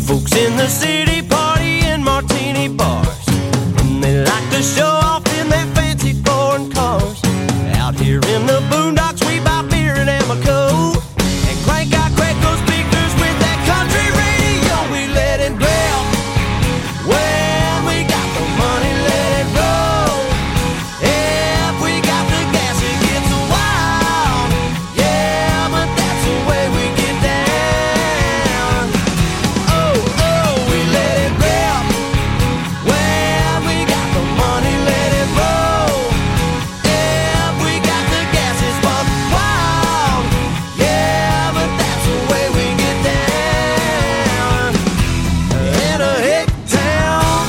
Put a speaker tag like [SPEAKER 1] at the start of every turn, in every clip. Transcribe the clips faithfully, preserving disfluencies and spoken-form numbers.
[SPEAKER 1] Folks in the city party in martini bars, and they like to show off in their fancy foreign cars. Out here in the boondocks we buy beer and Amoco and crank our Craco speakers with that country radio. We let it blow. Well, we got the money, let it roll. If we got the gas, it gets wild. Yeah, but that's the way we get down. Oh, oh, we let it rip. Well, we got the money, let it roll. If we got the gas, it's buck wild. Yeah, but that's the way we get down. In a hick town,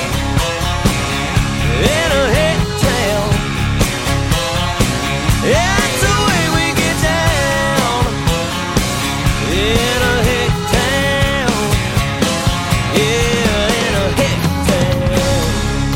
[SPEAKER 1] in a hick town, that's the way we get down. In a hick town, yeah, in a hick town.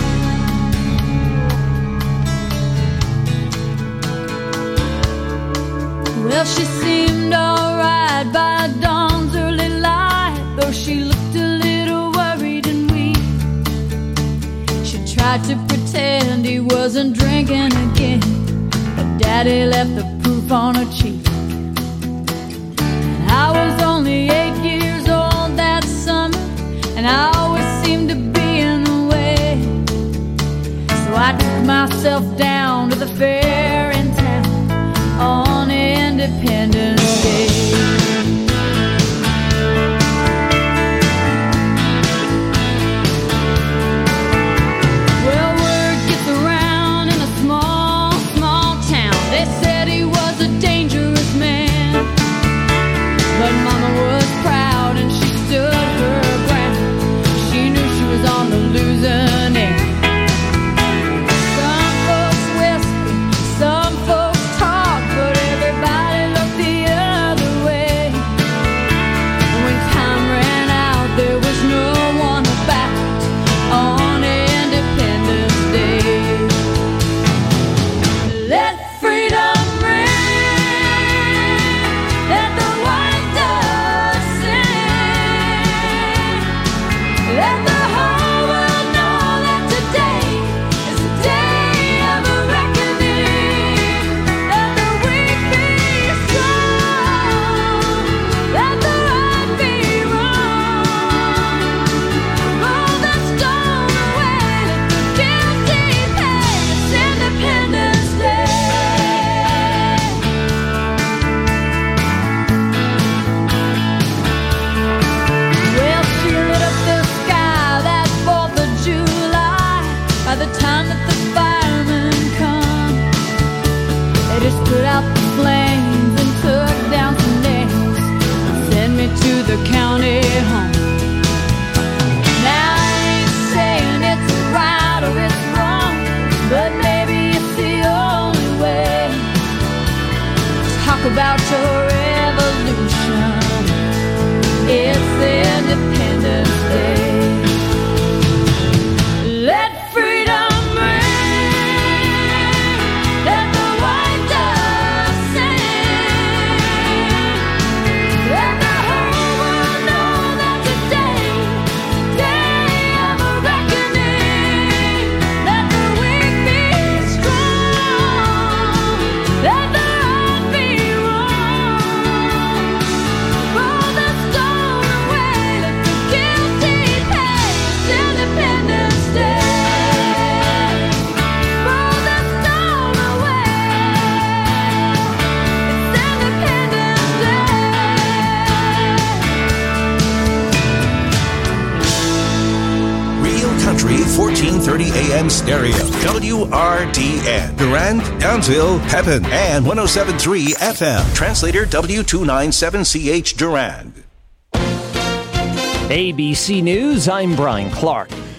[SPEAKER 2] Well, she seemed alright by dawn's early light, though she looked a little worried and weak. She tried to pretend he wasn't drinking again, but Daddy left the proof on her cheek. And I was only eight years old that summer, and I always seemed to be in the way. So I took myself down to the fair in town on Independence Day. Well, word gets around in a small, small town. They said he was a dangerous man, but Mama was proud and she stood her ground. She knew she was on the losing end. Some folks whisper, some folks talk, but everybody looked the other way. When time ran out, there was no one about on Independence Day. Let freedom ring, let the white dove sing, let the whole world know that today is a day of a reckoning. Let the weak be strong, let the right be wrong. Roll the stone away, let the guilty pay. It's Independence Day. Well, she lit up the sky that fourth of July. By the time that the firemen come, they just put out the flames and took down some nails and sent me to the county home. Now I ain't saying it's right or it's wrong, but maybe it's the only way. Talk about your revolution. It's Independence Day. Let freedom ring, let the white dove sing, let the whole world know that today, day of a reckoning. Let the weak be strong, let the right be wrong. Roll the stone away, let the guilty pay. It's Independence Day. Roll the stone away. It's Independence Day.
[SPEAKER 3] Real Country fourteen thirty A M stereo. W R D N. Durand, Downsville, Pepin, and one oh seven point three F M. Translator W two ninety-seven C H Durand.
[SPEAKER 4] A B C News, I'm Brian Clark.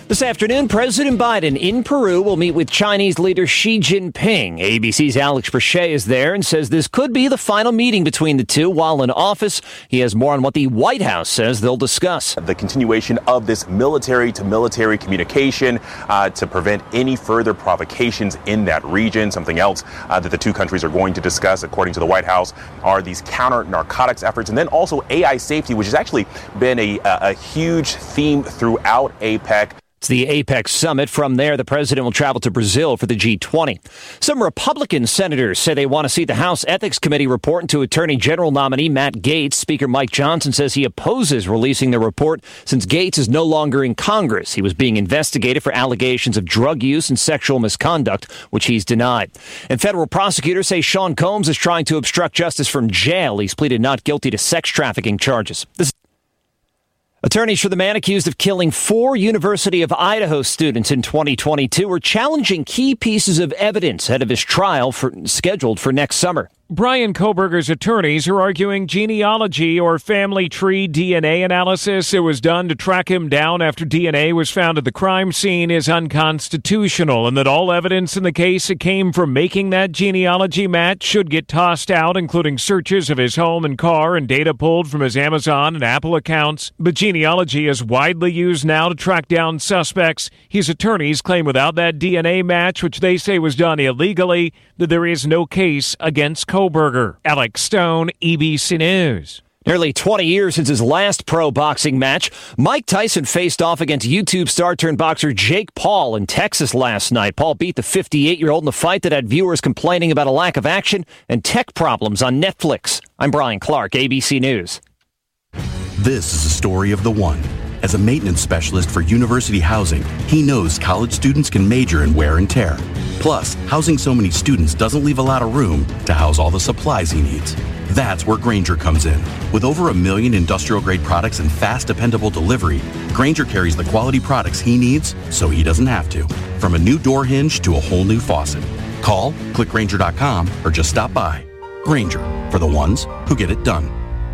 [SPEAKER 4] This afternoon, President Biden in Peru will meet with Chinese leader Xi Jinping. A B C's Alex Brachet is there and says this could be the final meeting between the two while in office. He has more on what the White House says they'll discuss.
[SPEAKER 5] The continuation of this military-to-military communication uh, to prevent any further provocations in that region. Something else uh, that the two countries are going to discuss, according to the White House, are these counter-narcotics efforts, and then also A I safety, which has actually been a, a huge theme throughout APEC.
[SPEAKER 4] It's the APEC summit. From there, the president will travel to Brazil for the G twenty. Some Republican senators say they want to see the House Ethics Committee report into Attorney General nominee Matt Gaetz. Speaker Mike Johnson says he opposes releasing the report since Gaetz is no longer in Congress. He was being investigated for allegations of drug use and sexual misconduct, which he's denied. And federal prosecutors say Sean Combs is trying to obstruct justice from jail. He's pleaded not guilty to sex trafficking charges. This Attorneys for the man accused of killing four University of Idaho students in twenty twenty-two are challenging key pieces of evidence ahead of his trial for, scheduled for next summer.
[SPEAKER 6] Bryan Kohberger's attorneys are arguing genealogy or family tree D N A analysis that was done to track him down after D N A was found at the crime scene is unconstitutional, and that all evidence in the case that came from making that genealogy match should get tossed out, including searches of his home and car and data pulled from his Amazon and Apple accounts. But genealogy is widely used now to track down suspects. His attorneys claim without that D N A match, which they say was done illegally, that there is no case against Kohberger. Alex Stone, E B C News.
[SPEAKER 4] Nearly twenty years since his last pro boxing match, Mike Tyson faced off against YouTube star turned boxer Jake Paul in Texas last night. Paul beat the fifty-eight-year-old in a fight that had viewers complaining about a lack of action and tech problems on Netflix. I'm Brian Clark, A B C News.
[SPEAKER 7] This is the story of the one. As a maintenance specialist for University Housing, he knows college students can major in wear and tear. Plus, housing so many students doesn't leave a lot of room to house all the supplies he needs. That's where Grainger comes in. With over a million industrial-grade products and fast, dependable delivery, Grainger carries the quality products he needs so he doesn't have to. From a new door hinge to a whole new faucet. Call, click Grainger dot com, or just stop by. Grainger, for the ones who get it done.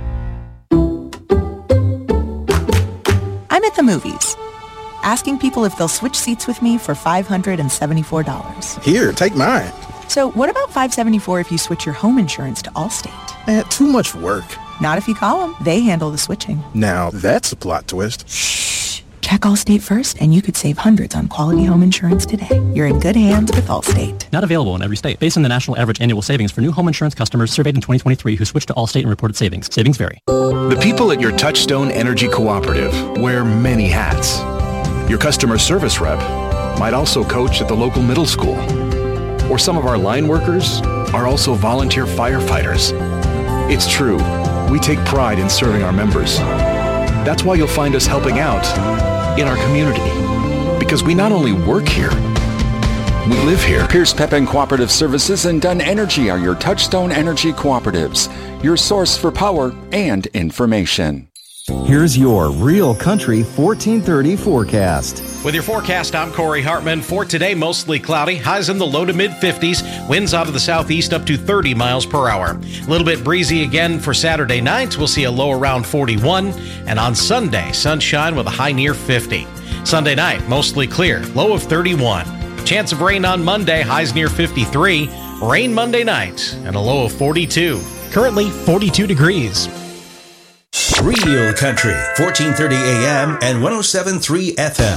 [SPEAKER 8] I'm at the movies, asking people if they'll switch seats with me for five hundred seventy-four dollars.
[SPEAKER 9] Here, take mine.
[SPEAKER 8] So what about five hundred seventy-four dollars if you switch your home insurance to Allstate?
[SPEAKER 9] Eh, too much work.
[SPEAKER 8] Not if you call them. They handle the switching.
[SPEAKER 9] Now, that's a plot twist.
[SPEAKER 8] Shh. Check Allstate first, and you could save hundreds on quality home insurance today. You're in good hands with Allstate.
[SPEAKER 10] Not available in every state. Based on the national average annual savings for new home insurance customers surveyed in twenty twenty-three who switched to Allstate and reported savings. Savings vary.
[SPEAKER 3] The people at your Touchstone Energy Cooperative wear many hats. Your customer service rep might also coach at the local middle school. Or some of our line workers are also volunteer firefighters. It's true, we take pride in serving our members. That's why you'll find us helping out in our community. Because we not only work here, we live here.
[SPEAKER 11] Pierce Pepin Cooperative Services and Dunn Energy are your Touchstone Energy Cooperatives, your source for power and information.
[SPEAKER 12] Here's your Real Country fourteen thirty forecast.
[SPEAKER 13] With your forecast, I'm Corey Hartman. For today, mostly cloudy, highs in the low to mid-fifties, winds out of the southeast up to thirty miles per hour. A little bit breezy again for Saturday night. We'll see a low around forty-one, and on Sunday, sunshine with a high near fifty. Sunday night, mostly clear, low of thirty-one. Chance of rain on Monday, highs near fifty-three. Rain Monday night, and a low of forty-two.
[SPEAKER 14] Currently, forty-two degrees.
[SPEAKER 3] Real Country, fourteen thirty A M and one oh seven point three F M.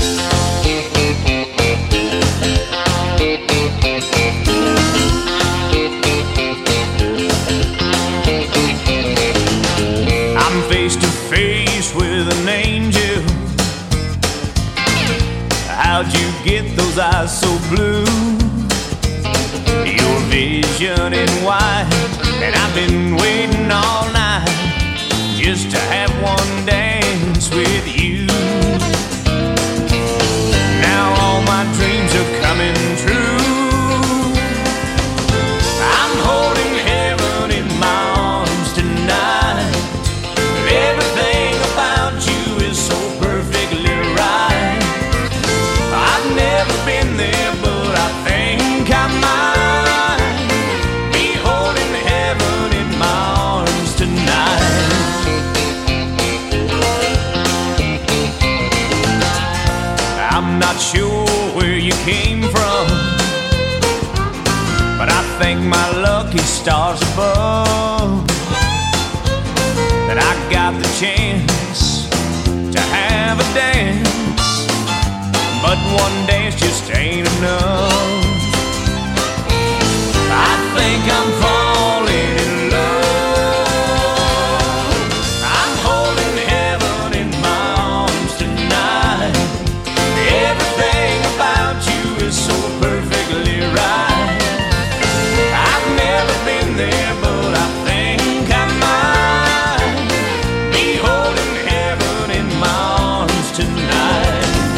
[SPEAKER 1] I'm face to face with an angel. How'd you get those eyes so blue? Your vision in white, and I've been waiting all night just to have one dance with you. Now all my dreams are coming true. I'm holding heaven in my arms tonight. Everything about you is so perfectly right. I've never been there, but I think I might be holding heaven in my arms tonight.
[SPEAKER 15] I'm not sure where you came from, but I thank my lucky stars above that I got the chance to have a dance. But one dance just ain't enough. I think I'm falling in love. I'm holding heaven in my arms tonight. Everything about you is so perfectly right. I've never been there, but I think I might be holding heaven in my arms tonight.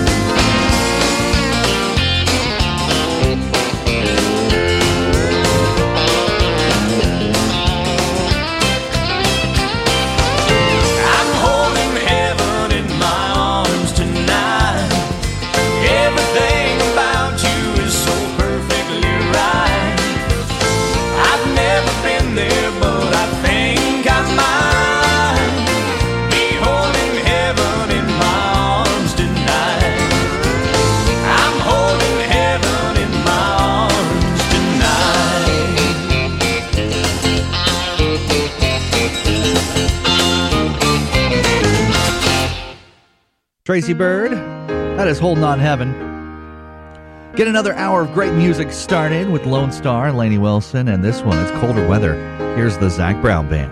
[SPEAKER 16] Tracy Bird, that is Holding On Heaven. Get another hour of great music started with Lone Star, Lainey Wilson, and this one is Colder Weather. Here's the Zac Brown Band.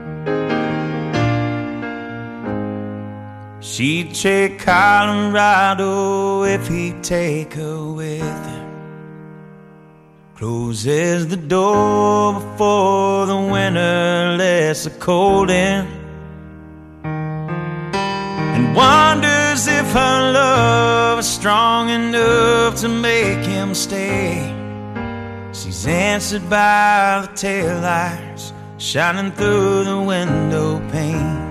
[SPEAKER 17] She'd take Colorado if he'd take her with him. Closes the door before the winter lets the cold in, and wonders if her love is strong enough to make him stay. She's answered by the taillights shining through the window pane.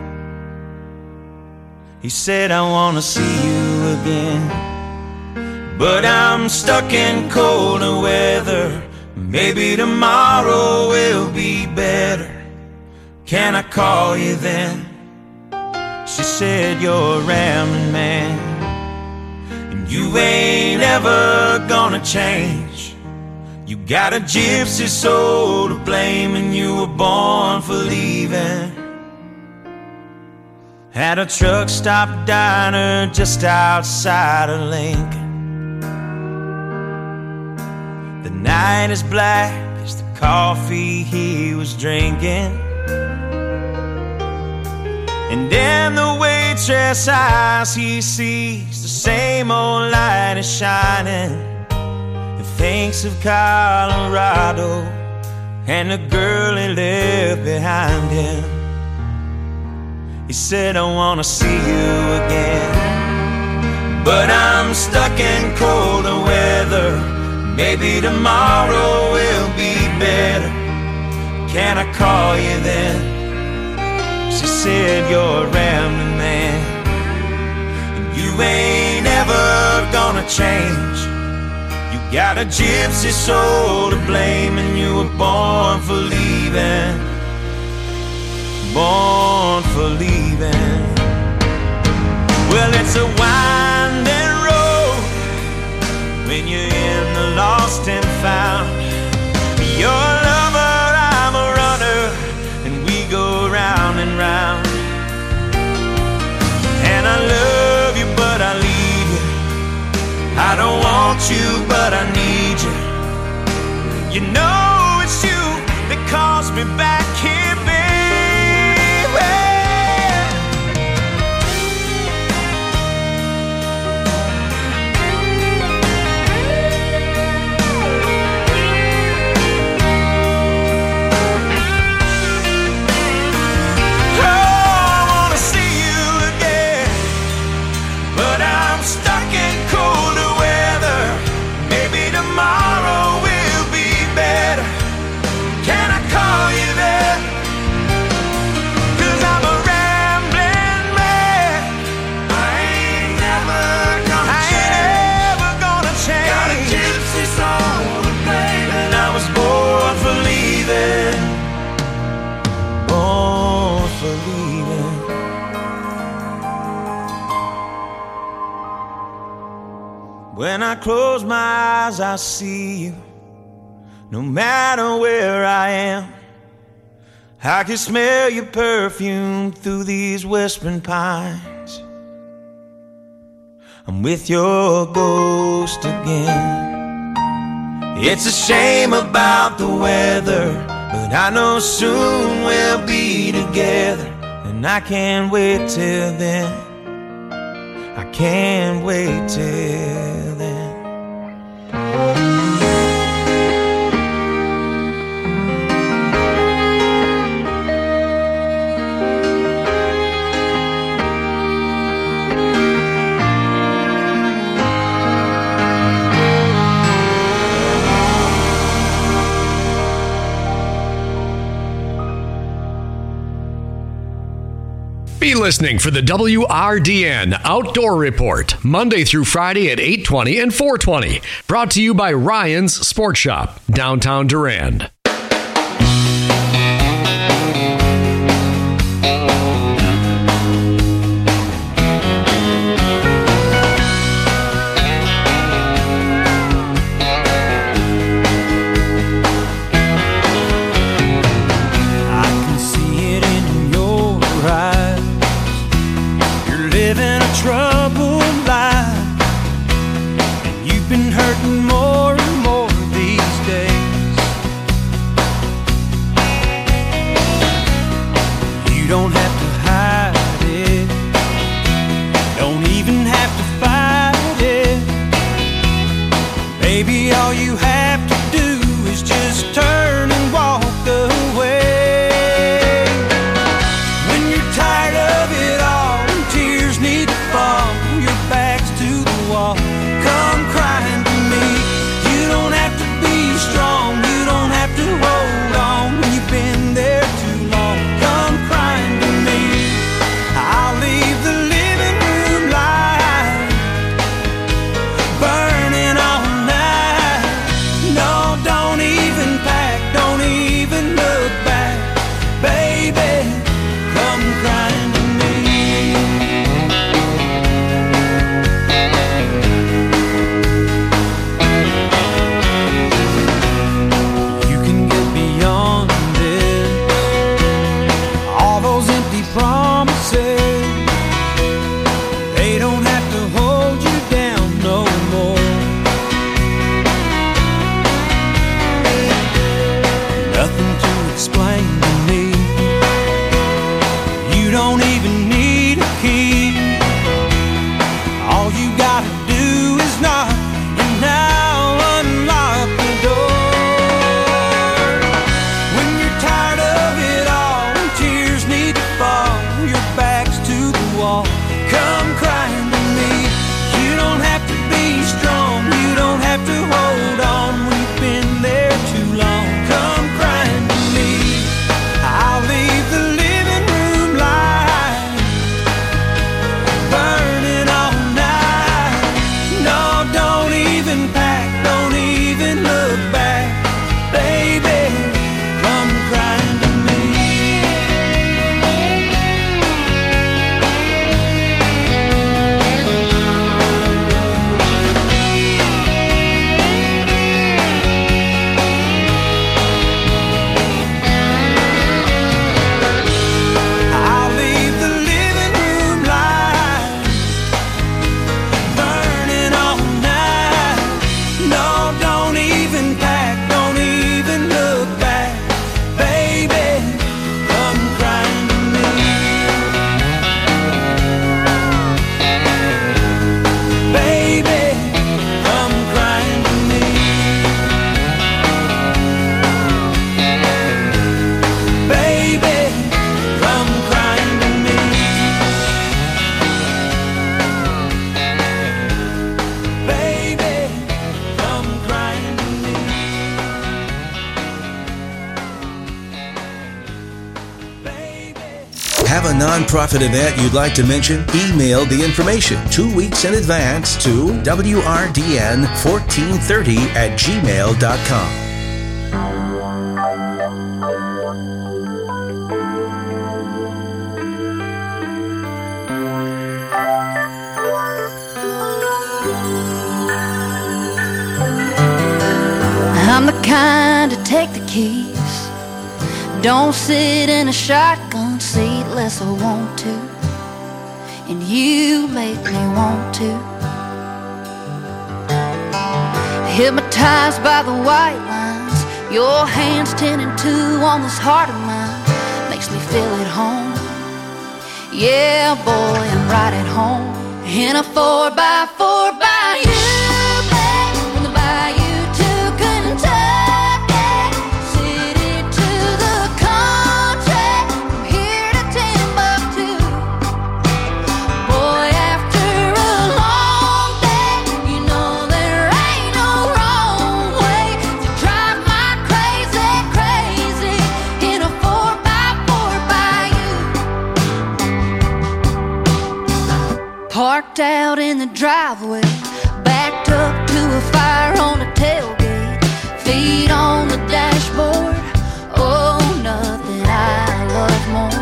[SPEAKER 17] He said, I wanna see you again, but I'm stuck in colder weather. Maybe tomorrow will be better. Can I call you then? She said, you're a rambling man, and you ain't ever gonna change. You got a gypsy soul to blame, and you were born for leaving. At a truck stop diner just outside of Lincoln. The night is black as the coffee he was drinking, and in the waitress' eyes he sees the same old light is shining, and thinks of Colorado and the girl he left behind him. He said, I wanna see you again, but I'm stuck in colder weather. Maybe tomorrow will be better. Can I call you then? She said, you're a rambling man, and you ain't ever gonna change. You got a gypsy soul to blame, and you were born for leaving. Born for leaving. Well, it's a winding road when you're in the lost and found. You're a lover, I'm a runner, and we go round and round. And I love you, but I leave you. I don't want you, but I need you. You know it's you that calls me back here, baby. Tomorrow will be better. Can I call you there? When I close my eyes, I see you. No matter where I am, I can smell your perfume through these whispering pines. I'm with your ghost again. It's a shame about the weather, but I know soon we'll be together. And I can't wait till then. I can't wait till then.
[SPEAKER 18] Be listening for the W R D N Outdoor Report, Monday through Friday at eight twenty and four twenty. Brought to you by Ryan's Sports Shop, downtown Durand.
[SPEAKER 3] Have a nonprofit event you'd like to mention? Email the information two weeks in advance to W R D N fourteen thirty at gmail dot com.
[SPEAKER 2] kind to take the keys. Don't sit in a shotgun seat unless I want to, and you make me want to. Hypnotized by the white lines, your hands ten and two on this heart of mine makes me feel at home. Yeah, boy, I'm right at home in a four by four by you, babe, from the bayou to Kentucky, city to the country, from here to Timbuktu. Boy, after a long day, you know there ain't no wrong way to drive my crazy, crazy in a four by four by you. Parked out in the driveway, backed up to a fire on the tailgate, feet on the dashboard. Oh, nothing I love more.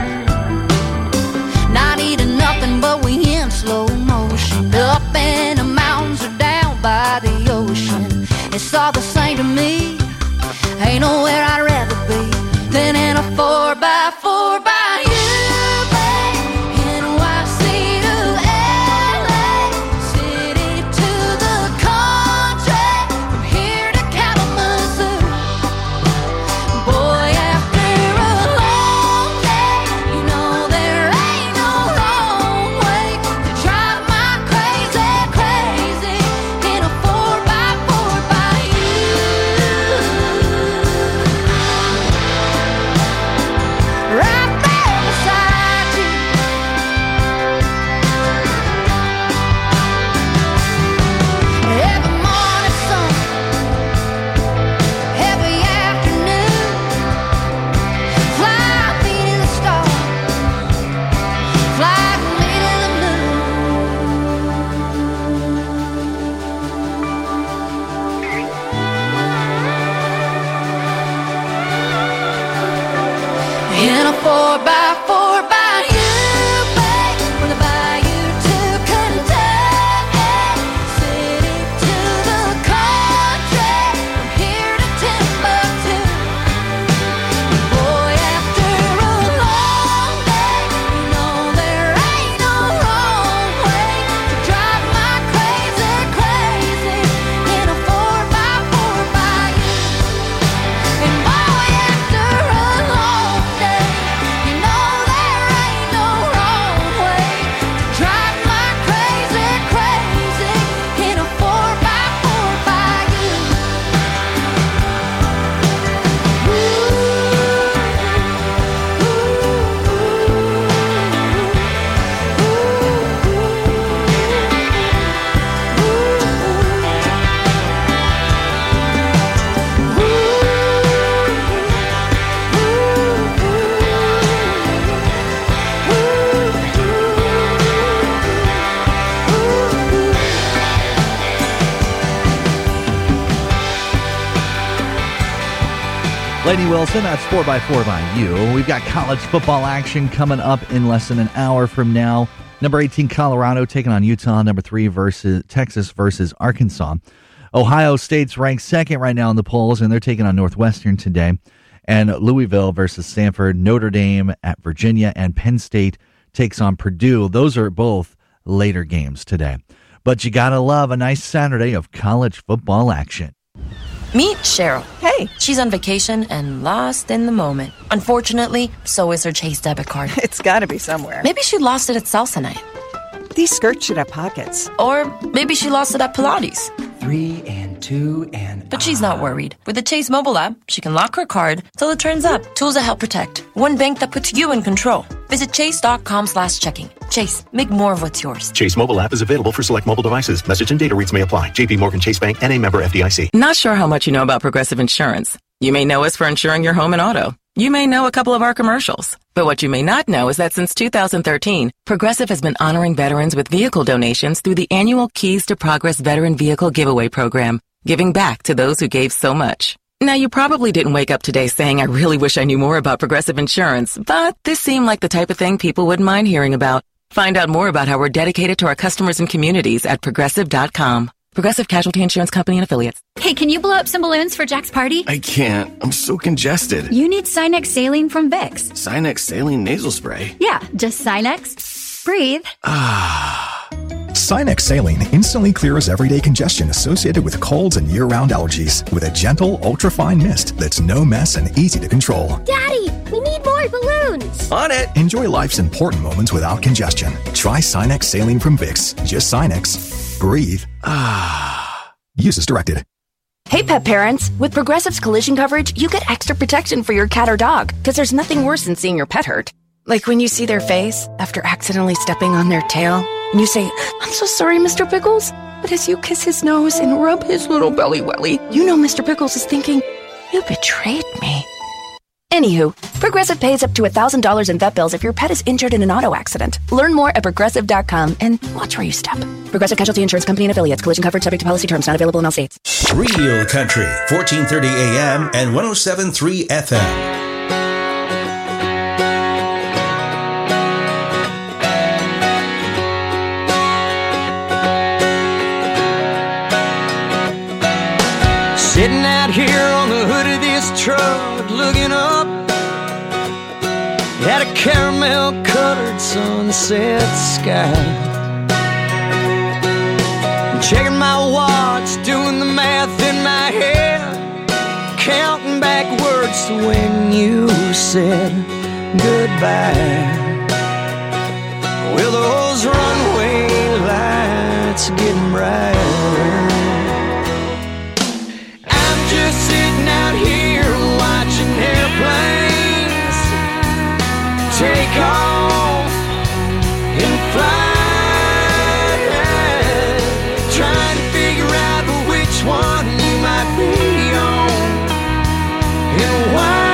[SPEAKER 2] Not eating nothing, but we in slow motion, up in the mountains or down by the ocean. It's all the same to me. Ain't nowhere I'd rather be than in a four by four by you. In a four by four by you, babe, from the bayou to Kentucky, city to the country, from here to Timbuktu. Boy, after a long day, you know there ain't no wrong way to drive my crazy, crazy in a four by four by you. And boy, after a long day, you know there ain't no wrong way to drive my crazy, crazy in a four by four by you.
[SPEAKER 16] Lainey Wilson, that's four by four by you. We've got college football action coming up in less than an hour from now. Number eighteen, Colorado, taking on Utah. Number three, versus Texas versus Arkansas. Ohio State's ranked second right now in the polls, and they're taking on Northwestern today. And Louisville versus Stanford, Notre Dame at Virginia, and Penn State takes on Purdue. Those are both later games today. But you gotta love a nice Saturday of college football action.
[SPEAKER 19] Meet Cheryl. Hey. She's on vacation and lost in the moment. Unfortunately, so is her Chase debit card.
[SPEAKER 20] It's gotta be somewhere.
[SPEAKER 19] Maybe she lost it at salsa night.
[SPEAKER 20] These skirts should have pockets.
[SPEAKER 19] Or maybe she lost it at Pilates.
[SPEAKER 21] Three and two and...
[SPEAKER 19] But she's not worried. With the Chase mobile app, she can lock her card till it turns up. Tools that help protect. One bank that puts you in control. Visit chase.com slash checking. Chase, make more of what's yours.
[SPEAKER 22] Chase mobile app is available for select mobile devices. Message and data rates may apply. J P Morgan Chase Bank N A member F D I C.
[SPEAKER 23] Not sure how much you know about Progressive Insurance. You may know us for insuring your home and auto. You may know a couple of our commercials. But what you may not know is that since two thousand thirteen, Progressive has been honoring veterans with vehicle donations through the annual Keys to Progress Veteran Vehicle Giveaway Program, giving back to those who gave so much. Now, you probably didn't wake up today saying, I really wish I knew more about Progressive Insurance, but this seemed like the type of thing people wouldn't mind hearing about. Find out more about how we're dedicated to our customers and communities at progressive dot com. Progressive Casualty Insurance Company and Affiliates.
[SPEAKER 4] Hey, can you blow up some balloons for Jack's party?
[SPEAKER 5] I can't. I'm so congested.
[SPEAKER 4] You need Sinex Saline from Vicks.
[SPEAKER 5] Sinex Saline Nasal Spray?
[SPEAKER 4] Yeah, just Sinex. Breathe.
[SPEAKER 5] Ah.
[SPEAKER 6] Sinex Saline instantly clears everyday congestion associated with colds and year-round allergies with a gentle, ultra-fine mist that's no mess and easy to control.
[SPEAKER 24] Daddy, we need more balloons.
[SPEAKER 5] On it.
[SPEAKER 6] Enjoy life's important moments without congestion. Try Sinex Saline from Vicks. Just Sinex. Breathe. Ah. Use as directed.
[SPEAKER 25] Hey, pet parents. With Progressive's collision coverage, you get extra protection for your cat or dog, because there's nothing worse than seeing your pet hurt. Like when you see their face after accidentally stepping on their tail, and you say, "I'm so sorry, Mister Pickles." But as you kiss his nose and rub his little belly welly, you know Mister Pickles is thinking, "You betrayed me." Anywho, Progressive pays up to one thousand dollars in vet bills if your pet is injured in an auto accident. Learn more at progressive dot com and watch where you step. Progressive Casualty Insurance Company and Affiliates. Collision coverage subject to policy terms. Not available in all states.
[SPEAKER 3] Real Country, fourteen thirty A M and one oh seven point three F M.
[SPEAKER 17] Sitting out here on the hood of this truck, looking up at a caramel-colored sunset sky. Checking my watch, doing the math in my head, counting backwards to when you said goodbye. Well, those runway lights are getting brighter. Just sitting out here watching airplanes take off and fly, trying to figure out which one you might be on and why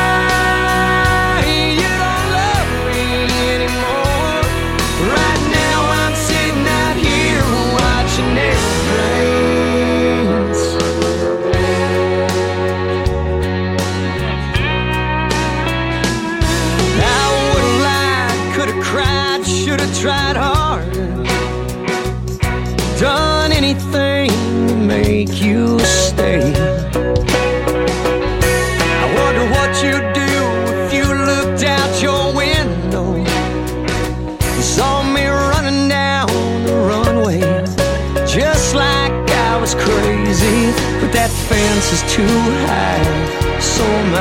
[SPEAKER 17] you don't love me anymore. Right now I'm sitting out here watching airplanes. Tried hard, done anything to make you stay. I wonder what you'd do if you looked out your window and saw me running down the runway, just like I was crazy. But that fence is too high, so am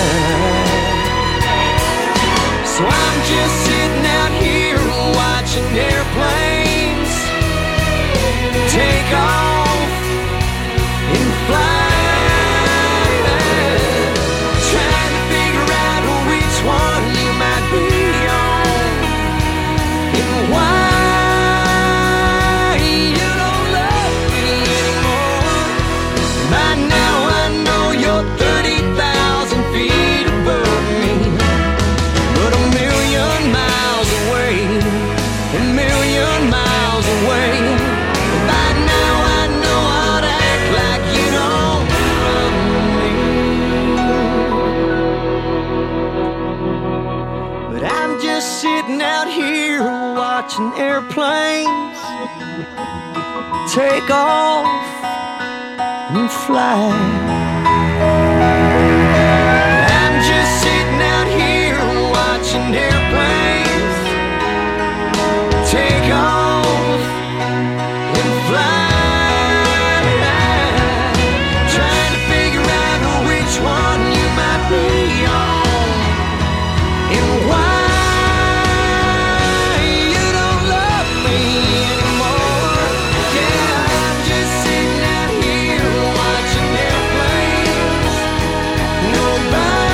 [SPEAKER 17] I. So I'm just sitting out here watching airplanes take off and fly, trying to figure out which one you might be on and why you don't love me anymore. By now I know you're thirty thousand feet above me, but a million miles away, a million miles away. By now I know I'd act like you don't love me. But I'm just sitting out here watching airplanes take off and fly. I'm just sitting out here watching airplanes take off and fly, trying to figure out which one you might be on and why you don't love me anymore. Yeah, I'm just sitting out here watching airplanes go by,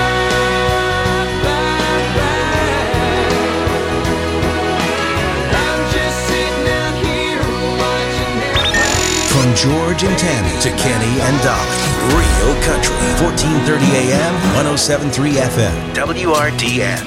[SPEAKER 17] by, by. I'm just sitting out here watching airplanes.
[SPEAKER 3] From George and Tammy to Kenny and Dolly. Real Country, fourteen thirty A M, one oh seven point three F M, W R D N.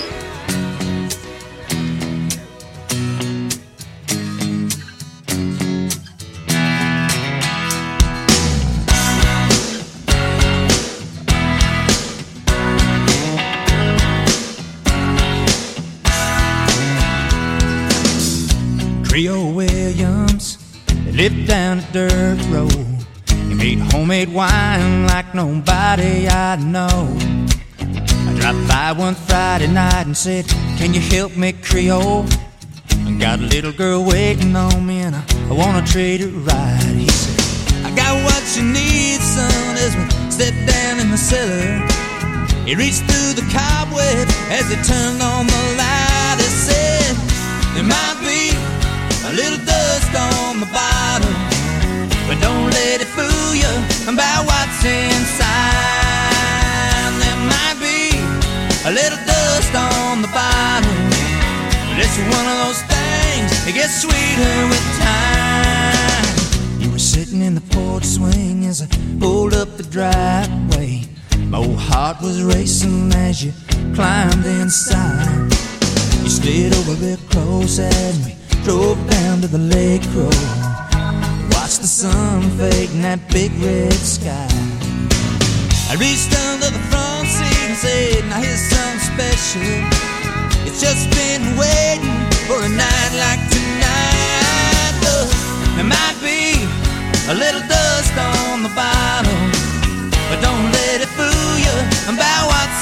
[SPEAKER 17] Trio Williams and
[SPEAKER 7] lived down a dirt road. He made homemade wine like nobody I know. I dropped by one Friday night and said, can you help me Creole? I got a little girl waiting on me and I, I wanna treat her right. He said, I got what you need, son, as we stepped down in the cellar. He reached through the cobweb as he turned on the light. He said, there might be a little dust on the bottom, but don't let it fool you about what's inside. There might be a little dust on the bottom, but it's one of those things that gets sweeter with time. You were sitting in the porch swing as I pulled up the driveway. My old heart was racing as you climbed inside. You slid over real close and we drove down to the lake road. Watched the sun fade in that big red sky. I reached under the front seat and said, now here's something special. It's just been waiting for a night like tonight. Look, there might be a little dust on the bottom, but don't let it fool you about what's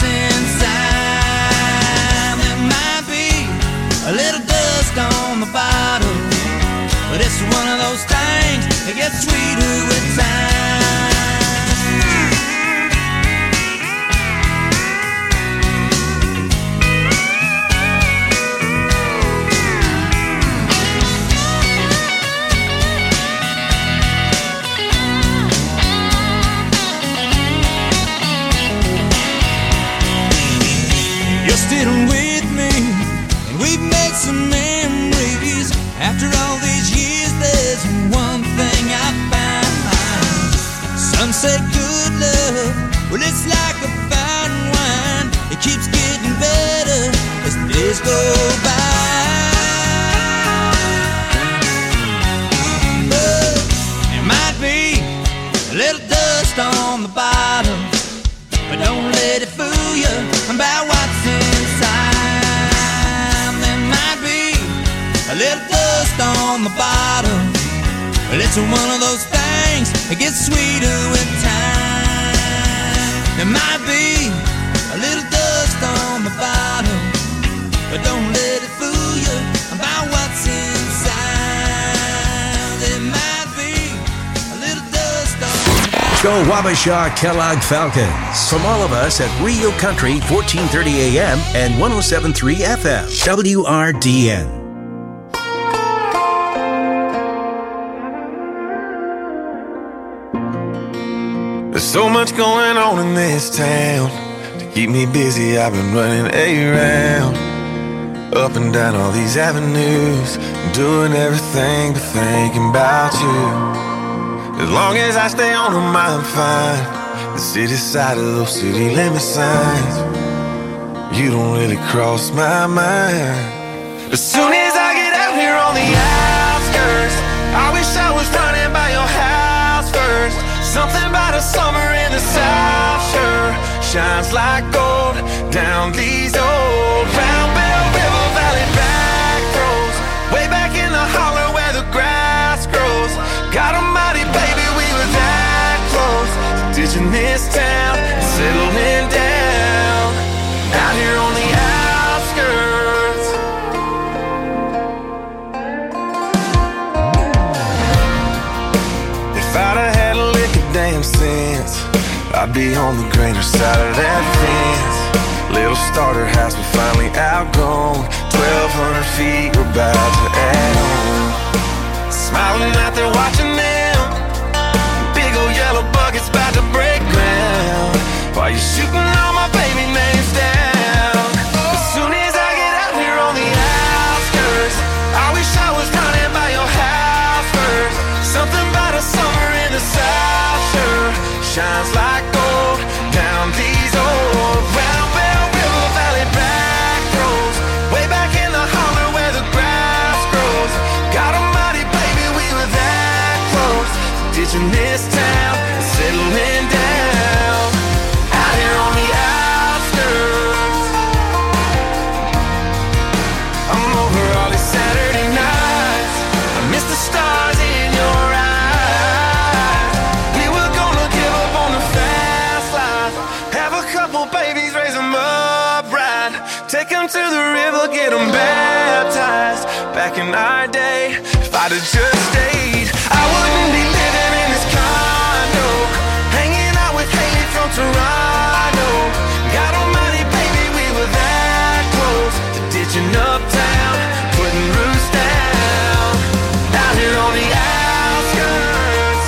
[SPEAKER 7] inside. There might be a little dust on the bottom, but it's one of those things that gets sweeter with time. You're still with me, and we've made some memories. After all these years, there's one thing I found. Some say good love, well, it's like a fine wine. It keeps getting better as the days go by. But there might be a little dust on the bottom, but don't let it fool you about what's inside. There might be a little dust on the bottom, but it's one of those things that gets sweeter with time. There might be a little dust on the bottom, but don't let it fool you about what's inside. There might be a little dust on the bottom.
[SPEAKER 3] Go Wabasha Kellogg Falcons. From all of us at Rio Country, fourteen thirty A M and one oh seven point three F M, W R D N.
[SPEAKER 8] There's so much going on in this town. To keep me busy, I've been running around, up and down all these avenues, doing everything but thinking about you. As long as I stay on them, I'm fine. The city side of those city limit signs, you don't really cross my mind. As soon as I get out here on the outskirts, I wish I was running by your house first. Something about a summer in the South sure shines like gold down these old Round Bell River Valley back roads, way back in the holler where the grass grows. God almighty, baby, we were that close to ditching this town and settling down out here on the outskirts. If I'd have had a lick of damn sense, I'd be on the greener side of that fence. Little starter house, we finally outgrown. Twelve hundred feet, we're about to add on. Smiling out there watching them, big old yellow buckets about to break ground, while you're shooting all my baby names down. As soon as I get out here on the outskirts, I wish I was running by your house first. Something about a summer in the South sure shines like gold down these old Round Bell River Valley back roads, way back in the holler where the grass grows. God almighty, baby, we were that close to ditching this town and settling down out here on the outskirts. I'm over all these Saturday nights, I miss the stars in your them to the river, get them baptized. Back in our day, if I'd have just stayed, I wouldn't be living in this condo, hanging out with Haley from Toronto. God almighty, baby, we were that close to ditching uptown, putting roots down, out here on the outskirts.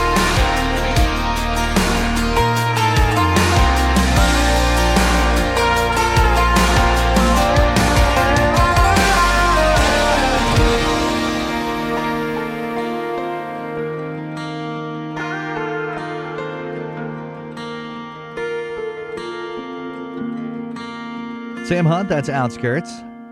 [SPEAKER 16] Sam Hunt, that's Outskirts.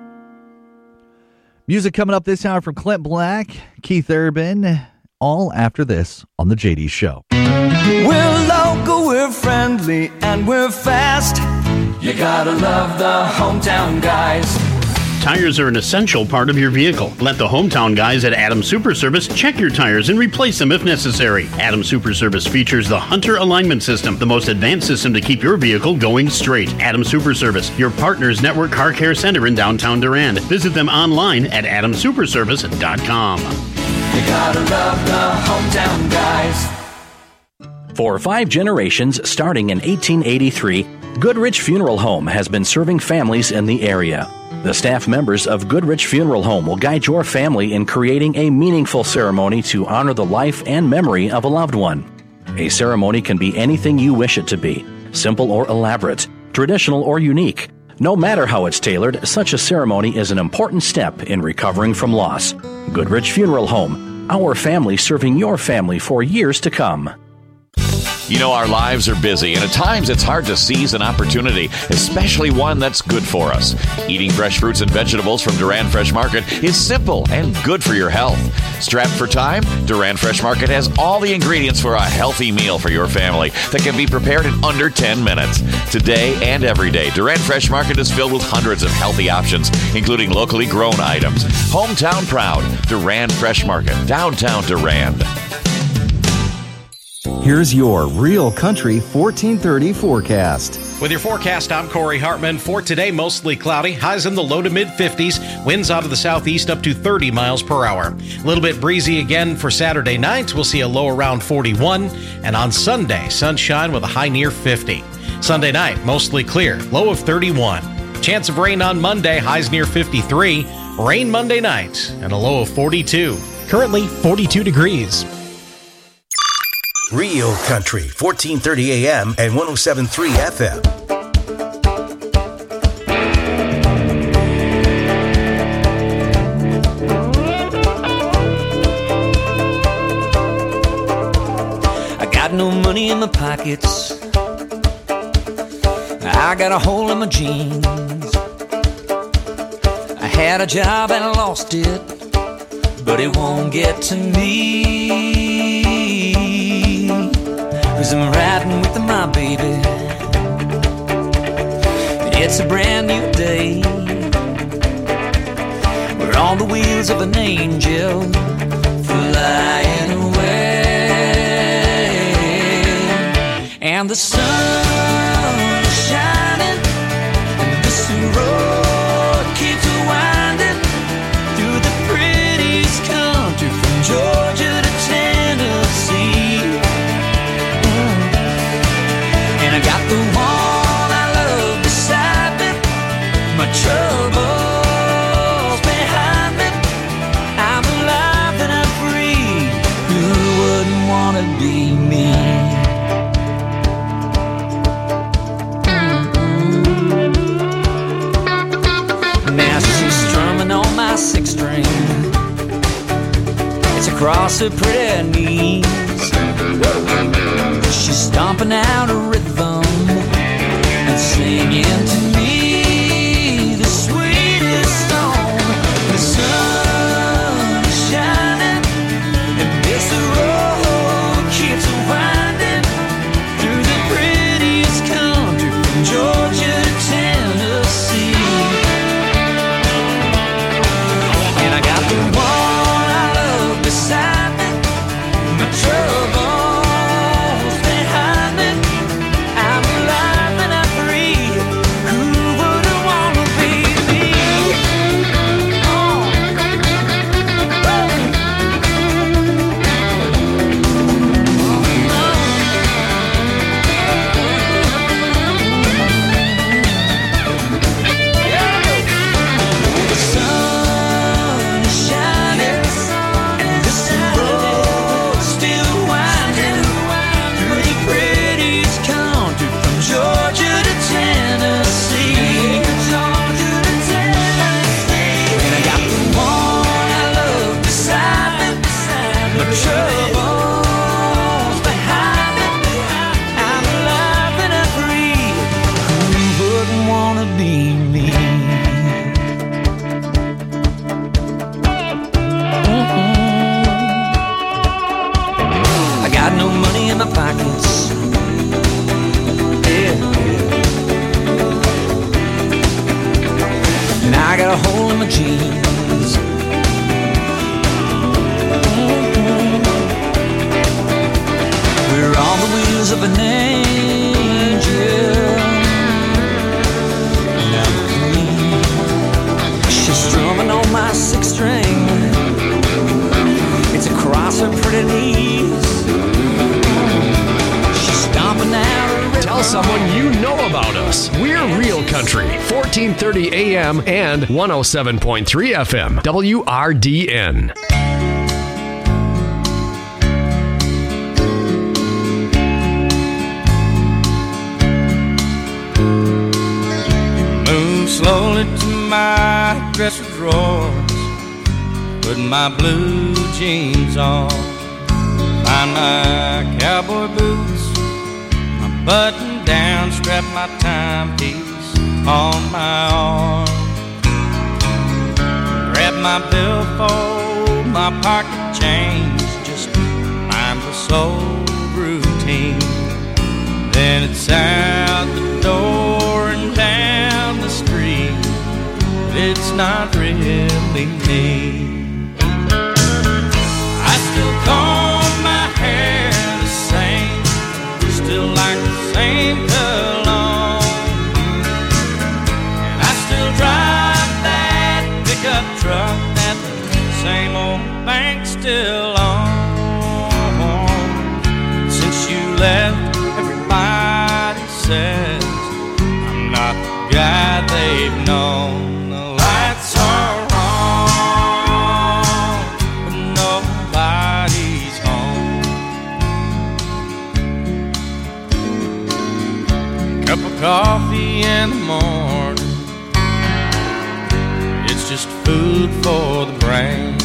[SPEAKER 16] Music coming up this hour from Clint Black, Keith Urban, all after this on The J D Show.
[SPEAKER 15] We're local, we're friendly, and we're fast. You gotta love the hometown guys.
[SPEAKER 9] Tires are an essential part of your vehicle. Let the hometown guys at Adams Super Service check your tires and replace them if necessary. Adams Super Service features the Hunter Alignment System, the most advanced system to keep your vehicle going straight. Adams Super Service, your partner's network car care center in downtown Durand. Visit them online at adams super service dot com.
[SPEAKER 15] You gotta love the hometown guys.
[SPEAKER 10] For five generations, starting in eighteen eighty-three, Goodrich Funeral Home has been serving families in the area. The staff members of Goodrich Funeral Home will guide your family in creating a meaningful ceremony to honor the life and memory of a loved one. A ceremony can be anything you wish it to be, simple or elaborate, traditional or unique. No matter how it's tailored, such a ceremony is an important step in recovering from loss. Goodrich Funeral Home, our family serving your family for years to come.
[SPEAKER 11] You know, our lives are busy, and at times it's hard to seize an opportunity, especially one that's good for us. Eating fresh fruits and vegetables from Durand Fresh Market is simple and good for your health. Strapped for time, Durand Fresh Market has all the ingredients for a healthy meal for your family that can be prepared in under ten minutes. Today and every day, Durand Fresh Market is filled with hundreds of healthy options, including locally grown items. Hometown proud, Durand Fresh Market, downtown Durand.
[SPEAKER 12] Here's your Real Country fourteen thirty forecast.
[SPEAKER 14] With your forecast, I'm Corey Hartman. For today, mostly cloudy, highs in the low to mid fifties, winds out of the southeast up to thirty miles per hour. A little bit breezy again for Saturday night. We'll see a low around forty-one. And on Sunday, sunshine with a high near fifty. Sunday night, mostly clear, low of thirty-one. Chance of rain on Monday, highs near fifty-three. Rain Monday night and a low of forty-two. Currently forty-two degrees.
[SPEAKER 3] Real Country, fourteen thirty A M and one oh seven point three F M.
[SPEAKER 15] I got no money in my pockets. I got a hole in my jeans. I had a job and I lost it, but it won't get to me. 'Cause I'm riding with my baby. It's a brand new day. We're on the wheels of an angel flying away. And the sun is shining, and this road keeps winding through the prettiest country from Georgia to Tennessee. I got the one I love beside me, my troubles behind me. I'm alive and I'm free. Who wouldn't want to be me? Mm-hmm. Now she's strumming on my six string. It's across her pretty knees. She's stomping out a rhythm and singing to me the sweetest song. The sun is shining and this road keeps winding through the prettiest country from Georgia to Tennessee. And I got the one I love beside me, my trouble. Who
[SPEAKER 7] of an angel. Now the queen, she's strumming on my six string. It's across her pretty knees. She's stomping out her river.
[SPEAKER 1] Tell someone you know about us. We're Real Country, fourteen thirty A M and one oh seven point three F M, W R D N.
[SPEAKER 17] Move slowly to my dresser drawers, put my blue jeans on, find my cowboy boots, my button down, strap my timepiece on my arm, grab my billfold, my pocket change, just mindless old routine. Then it's out the door and down the street, but it's not really me. I still comb my hair the same, still like the same cologne, and I still drive that pickup truck that the same old bank still owns. Since you left, everybody says I'm not the guy they've known. The lights are on, but nobody's home. Cup of coffee in the morning, it's just food for the brain.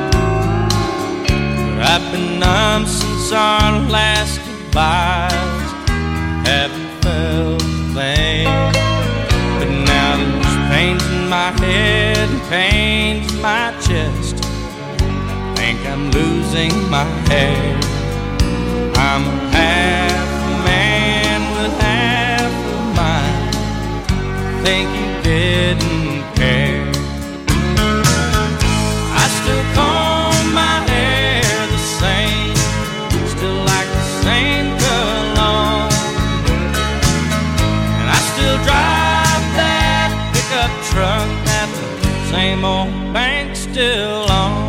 [SPEAKER 17] But I've been numb since our last goodbyes, haven't felt a thing. But now there's pains in my head and pains in my chest, I think I'm losing my hair. I'm a half a man with half a mind, I think you didn't care. I still comb my hair the same, still like the same cologne, and I still drive that pickup truck that the same old bank still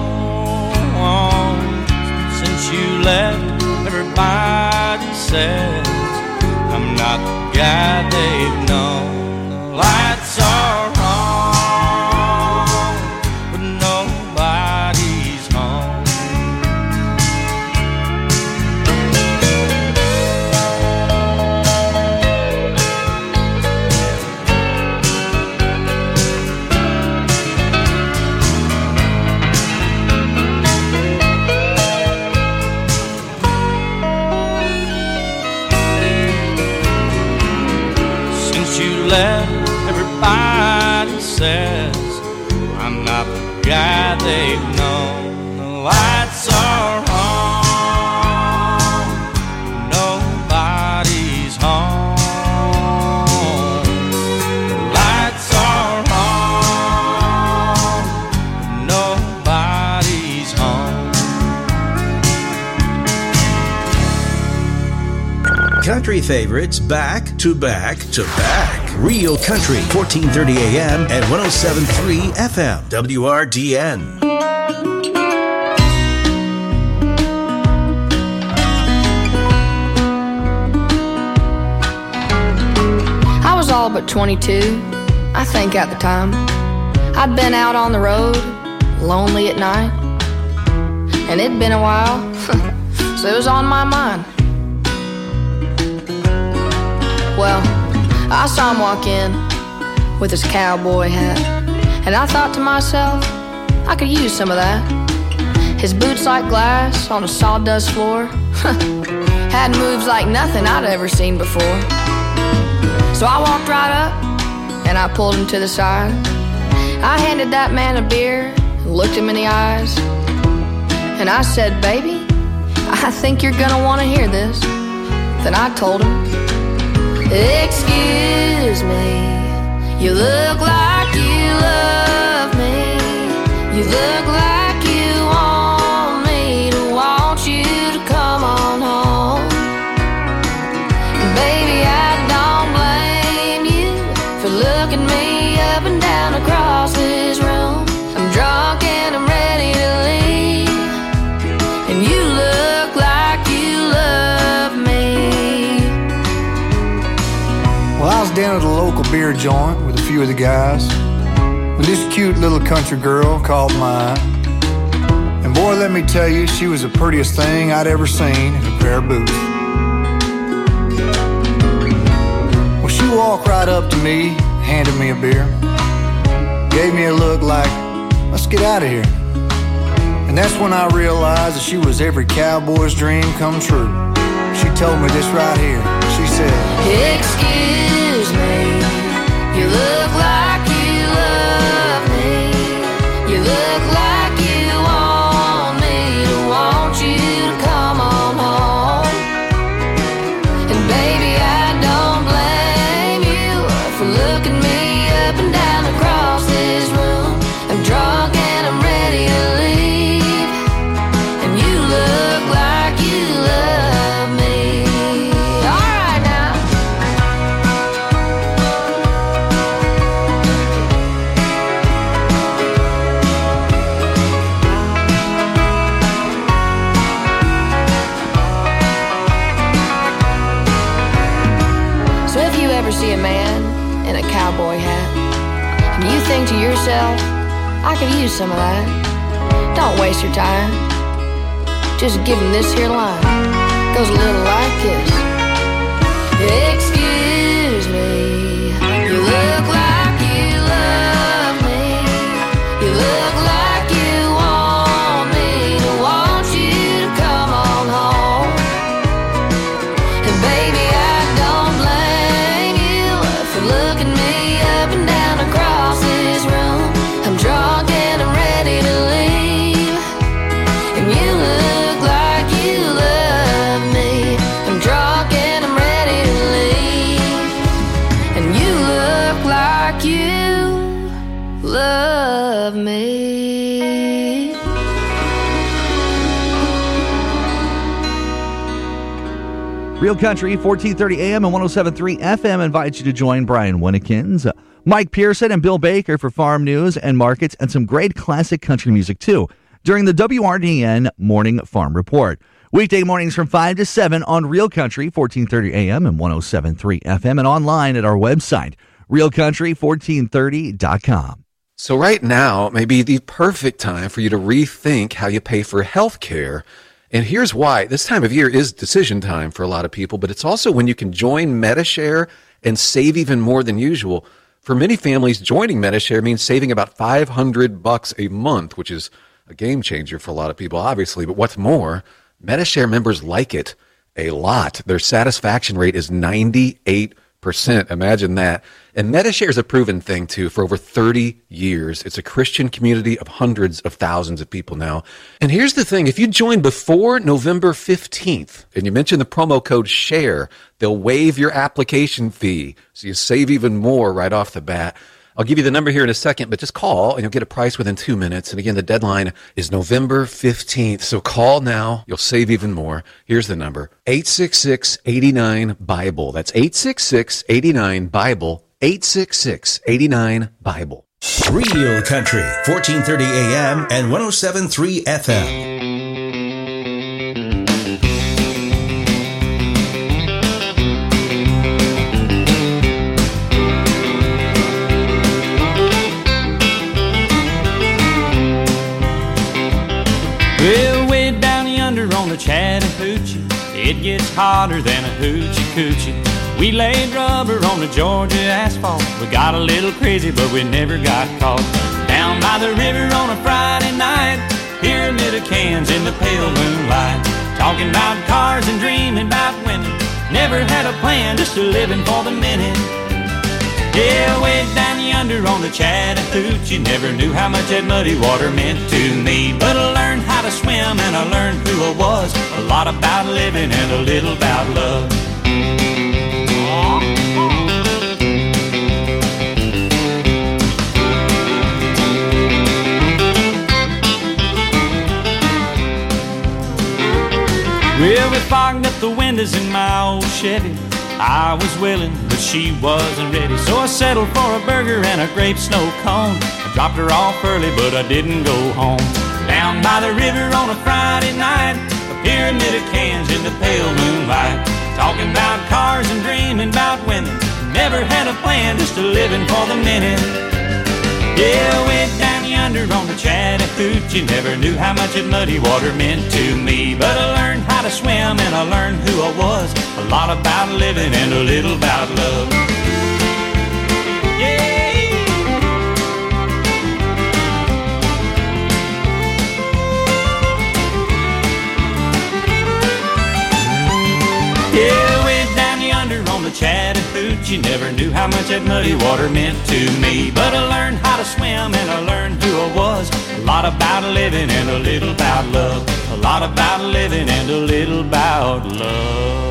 [SPEAKER 17] owns. Since you left, everybody says I'm not the guy they've known. The lights are on, but nobody's home. Since you left, everybody says I'm not the guy they've known. The lights are on, nobody's home. The lights are on, nobody's home.
[SPEAKER 3] Country favorites back to back to back. Real Country, fourteen thirty A M and one oh seven point three F M, W R D N.
[SPEAKER 2] I was all but twenty-two, I think at the time. I'd been out on the road, lonely at night, and it'd been a while, so it was on my mind. Well, I saw him walk in with his cowboy hat, and I thought to myself, I could use some of that. His boots like glass on a sawdust floor had moves like nothing I'd ever seen before. So I walked right up and I pulled him to the side. I handed that man a beer and looked him in the eyes, and I said, baby, I think you're gonna want to hear this. Then I told him, excuse me, you look like you love me. You look like you want me to want you to come on home.
[SPEAKER 13] down at a local beer joint with a few of the guys when this cute little country girl caught my eye. And boy, let me tell you, she was the prettiest thing I'd ever seen in a pair of boots. Well, she walked right up to me, handed me a beer, gave me a look like, let's get out of here. And that's when I realized that she was every cowboy's dream come true. She told me this right here. She said,
[SPEAKER 2] excuse me, you look like you love me. You look like you want me to want you to come on home. And baby, I don't blame you for looking me up and down across this room. I'm drunk and I'm ready to leave, and you look like you love me. All right now. So if you ever see a man in a cowboy hat and you think to yourself, I could use some of that, don't waste your time. Just give him this here line. Goes a little like this. Excuse me, you look like you love me. You look like you want me to want you to come on home. And baby, I don't blame you for looking me up and down across this room. I'm drunk and I'm ready to leave, and you look like you love me. I'm drunk and I'm ready to leave, and you look like you love me.
[SPEAKER 16] Real Country, fourteen thirty A M and one oh seven point three F M invites you to join Brian Winnikins, Mike Pearson, and Bill Baker for farm news and markets and some great classic country music, too, during the W R D N Morning Farm Report. Weekday mornings from five to seven on Real Country, fourteen thirty A M and one oh seven point three F M, and online at our website, real country fourteen thirty dot com.
[SPEAKER 18] So right now may be the perfect time for you to rethink how you pay for health care. And here's why. This time of year is decision time for a lot of people, but it's also when you can join Medi-Share and save even more than usual. For many families, joining Medi-Share means saving about five hundred bucks a month, which is a game changer for a lot of people, obviously. But what's more, Medi-Share members like it a lot. Their satisfaction rate is ninety-eight percent. Imagine that. And Medi-Share is a proven thing, too, for over thirty years. It's a Christian community of hundreds of thousands of people now. And here's the thing. If you join before November fifteenth and you mention the promo code SHARE, they'll waive your application fee, so you save even more right off the bat. I'll give you the number here in a second, but just call and you'll get a price within two minutes. And again, the deadline is November fifteenth. So call now. You'll save even more. Here's the number, eight six six, eight nine, BIBLE. That's eight six six, eight nine, BIBLE, eight six six, eight nine, BIBLE.
[SPEAKER 3] Real Country, fourteen thirty A M and one oh seven point three F M.
[SPEAKER 7] Well, way down yonder on the Chattahoochee, it gets hotter than a hoochie coochie. We laid rubber on the Georgia asphalt. We got a little crazy, but we never got caught. Down by the river on a Friday night, pyramid of cans in the pale moonlight, talking about cars and dreaming about women. Never had a plan, just a living for the minute. Yeah, way down yonder on the Chattahoochee, never knew how much that muddy water meant to me. But I learned how to swim and I learned who I was, a lot about living and a little about love. Well, we fogged up the windows in my old Chevy. I was willing, but she wasn't ready, so I settled for a burger and a grape snow cone. I dropped her off early, but I didn't go home. Down by the river on a Friday night, a pyramid of cans in the pale moonlight, talking about cars and dreaming about women.
[SPEAKER 17] never had a plan, just a living for the minute. Yeah, I went down yonder on the Chattahoochee, never knew how much that muddy water meant to me. But I learned how to swim and I learned who I was, a lot about living and a little about love. Yeah. Yeah, I went down yonder on the Chattahoochee, never knew how much that muddy water meant to me. But I learned how to swim and I learned who I was, a lot about living and a little about love, a lot about living and a little about love.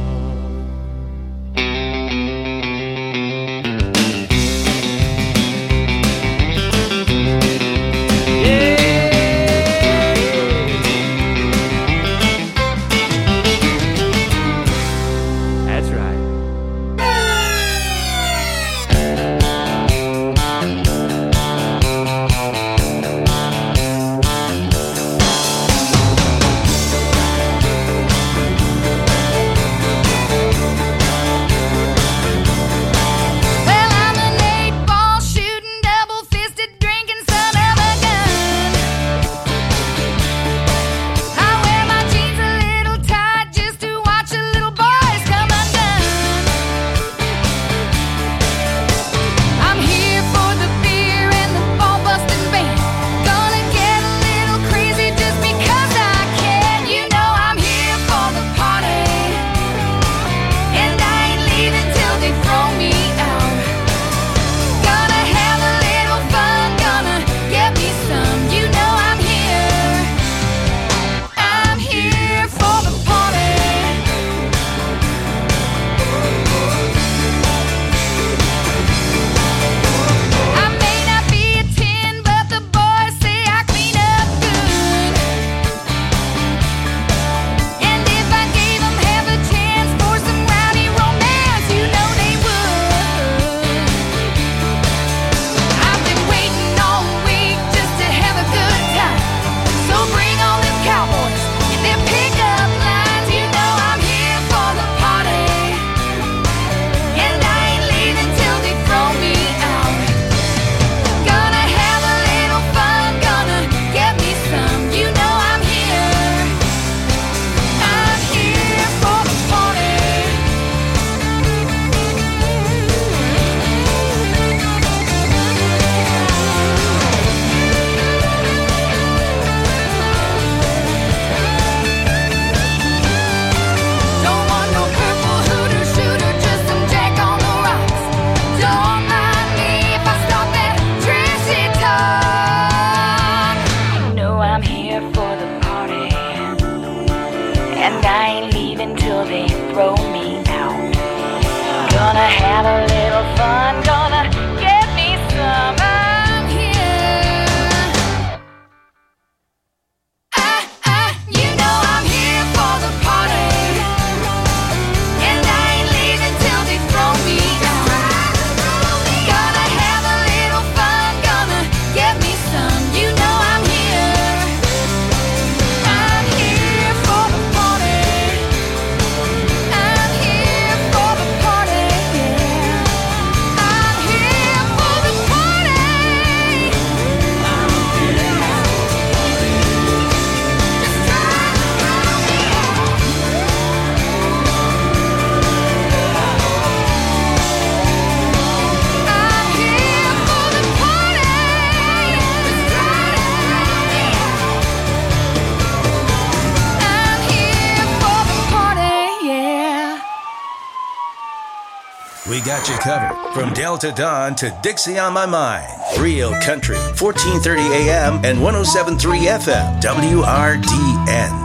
[SPEAKER 3] We got you covered. From Delta Dawn to Dixie on My Mind. Real Country, fourteen thirty A M and one oh seven point three F M, W R D N.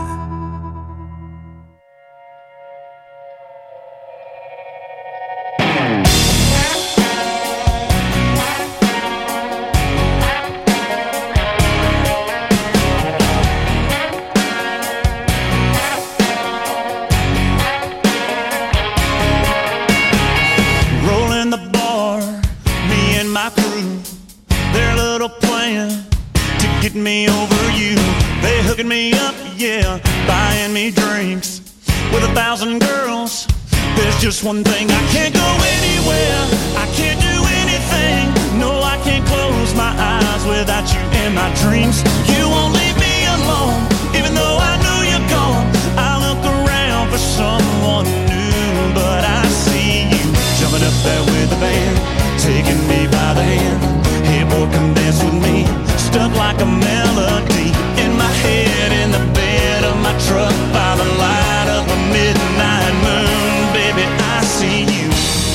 [SPEAKER 17] Me over you, they hooking me up, yeah, buying me drinks with a thousand girls There's just one thing, I can't go anywhere, I can't do anything. No, I can't close my eyes without you in my dreams. You won't leave me alone, even though I know you're gone. I look around for someone new, but I see you jumping up there with the band, taking me by the hand. Hey boy, come dance with me, stuck like a melody in my head, in the bed of my truck, by the light of a midnight moon. Baby, I see you.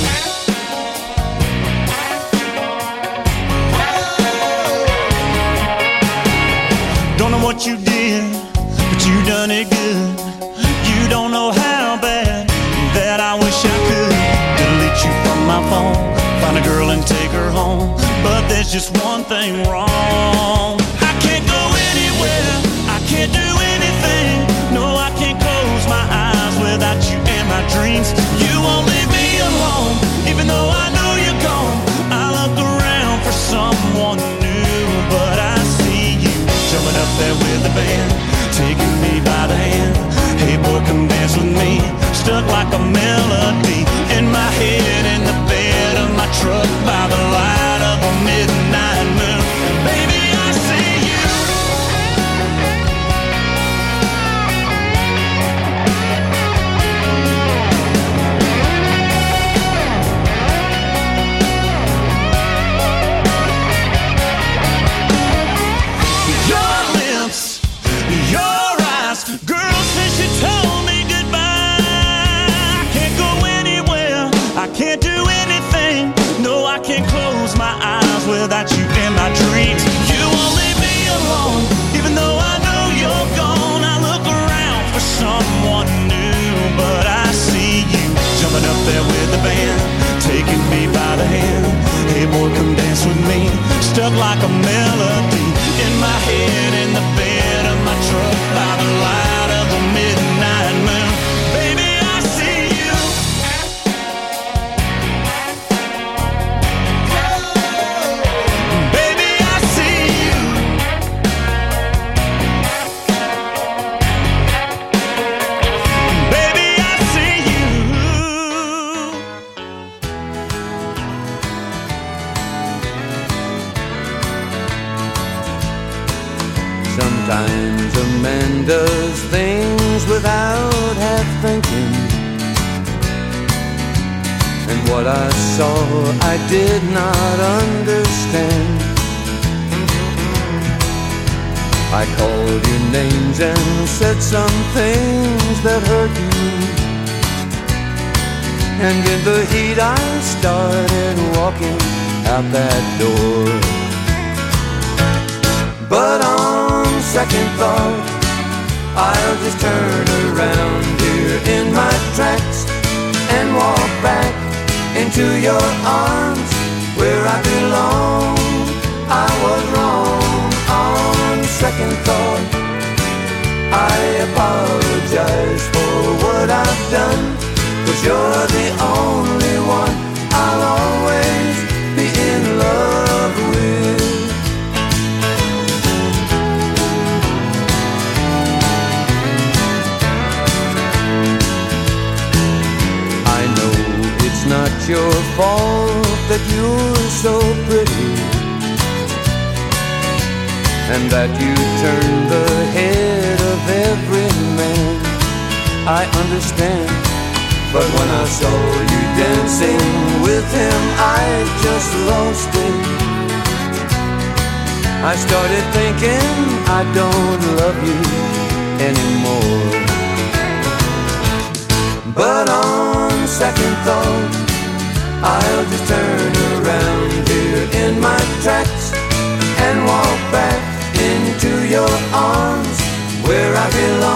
[SPEAKER 17] Don't know what you did, but you done it good. You don't know how bad that I wish I could delete you from my phone, find a girl and take her home. But there's just one thing wrong. I can't go anywhere, I can't do anything. No, I can't close my eyes without you in my dreams. You won't leave me alone, even though I know you're gone. I look around for someone new, but I see you jumping up there with the band, taking me by the hand. Hey boy, come dance with me, stuck like a melody in my head, in the bed of my truck, by the light of a midnight moon. Baby, I see you. Your lips, your eyes, girl, since you told me goodbye, I can't go anywhere, I can't do anything. No, I can't close my eyes without you in my dreams. You won't leave me alone, even though I know you're gone. I look around for someone new, but I see you jumping up there with the band, taking me by the hand. Hey boy, come dance with me, stuck like a melody in my head, in the bed of my truck, by the light of the midnight moon. Baby, I see you. Baby, I see you. Baby, I see you.
[SPEAKER 19] Sometimes a man does things without half thinking, and what I saw I did not understand. I called you names and said some things that hurt you, and in the heat I started walking out that door. But on second thought, I'll just turn around here in my tracks and walk back into your arms where I belong. I was wrong on second thought. I apologize for what I've done, 'cause you're the only one I'll always be in love with. Not your fault that you're so pretty, and that you turn the head of every man. I understand, but when I saw you dancing with him, I just lost it. I started thinking I don't love you anymore. But on second thought, I'll just turn